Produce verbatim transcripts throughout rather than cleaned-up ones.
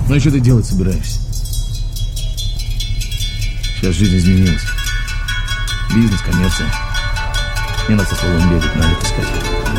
Ну и что ты делать собираешься? Сейчас жизнь изменилась. Бизнес, коммерция. Не надо со словом бегать, налет искать.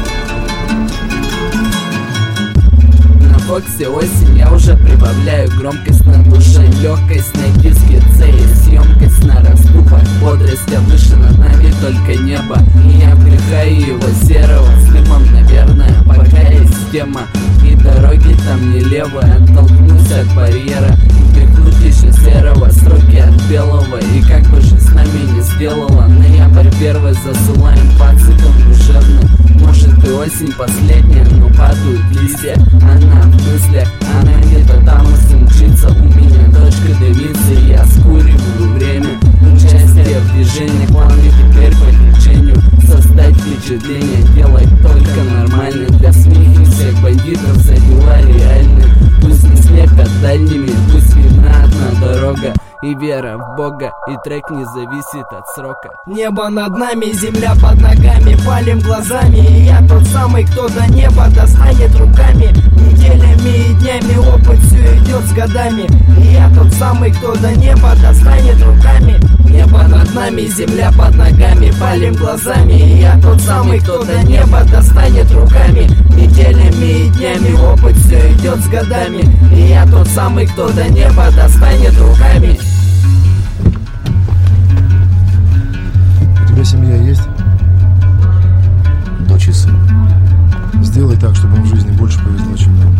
На Фоксе осень, я уже прибавляю громкость на душе, легкость на диске и съемкость на распухах. Бодрость выше над нами только небо, и я вдыхаю его серого с дымом, наверное, пока есть тема. И дороги там не левые, оттолкнусь от барьера, вдохнуть еще серого, строки от белого. И как бы же с нами не сделала ноябрь первый, засылаем по циклам душевным. Может и осень последняя, но падают листья. Она в мыслях, она где-то там и мчится. У меня точка дымится, и я скуриваю время. Участие в движении, планы теперь по течению. Создать впечатление, делать только нормально. Для смехи всех бандитов за дела реальные. Пусть не слепят дальними, пусть видна одна дорога. И вера в Бога, и трек не зависит от срока. Небо над нами, земля под ногами, палим глазами. И я тот самый, кто до неба достанет руками. Неделями и днями опыт все идет с годами. И я тот самый, кто до неба достанет руками. Небо над нами, земля под ногами, палим глазами. И я тот самый, кто до неба достанет руками. Неделями и днями опыт все идет с годами. И я тот самый, кто до неба достанет руками. У тебя семья есть? Дочь и сын. Сделай так, чтобы им в жизни больше повезло, чем нам.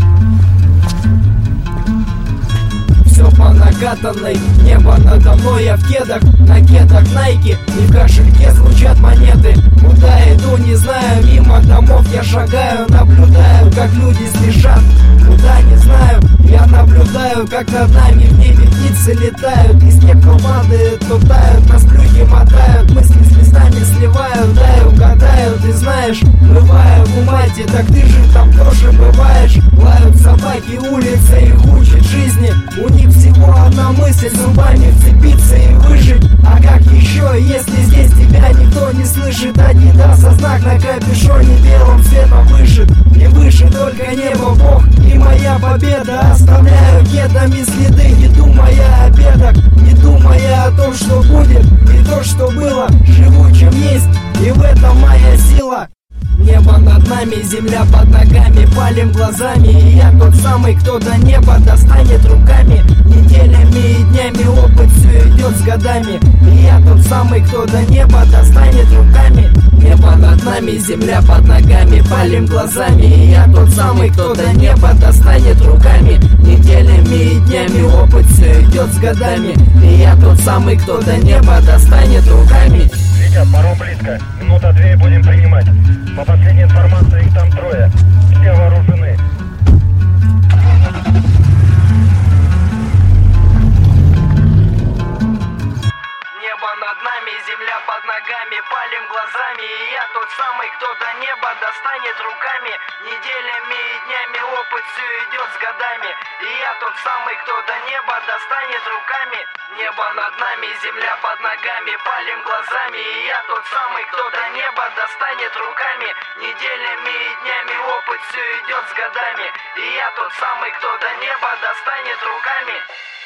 Все по накатанной, небо надо мной, я в кедах, на кедах Найки, и в кошельке звучат монеты. Куда иду, не знаю, мимо домов я шагаю, наблюдаю, как люди спешат. Куда, не знаю, я наблюдаю, как над нами в небе птицы летают. И снег то падает, то тают, нас плюхи мотают, мысли с листами сливают, дай угадаю, ты знаешь, бываю в умате, так ты же там тоже бываешь. Лают собаки, улица их учит жизни, у них всего одна мысль, зубами вцепиться и выжить. А как еще, если здесь тебя никто не слышит? Адидаса знак на капюшоне белым светом вышит. И выше только небо, Бог и моя победа. Оставляю кедами следы, не думая о бедах, не думая о том, что будет, и то, что было. Живу, чем есть, и в этом моя сила. Небо над нами, земля под ногами, палим глазами. И я тот самый, кто до неба достанет руками. Неделями и днями опыт все идет с годами. И я тот самый, кто до неба достанет руками. Небо над нами, земля под ногами, палим глазами. И я тот самый, кто до неба достанет руками. Неделями и днями опыт все идет с годами. И я тот самый, кто до неба достанет руками. Витя, паром близко. Минута две и будем принимать. По последней информации, их там трое. Все вооружены. Небо над нами, земля под ногами, палим глазами. И я тот самый, кто до неба достанет руками. Неделями и днями опыт все идет с годами. И я тот самый, кто до неба достанет руками. Небо над нами, земля под ногами, палим глазами. И я тот самый, кто до неба достанет руками. Неделями и днями опыт все идет с годами. И я тот самый, кто до неба достанет руками.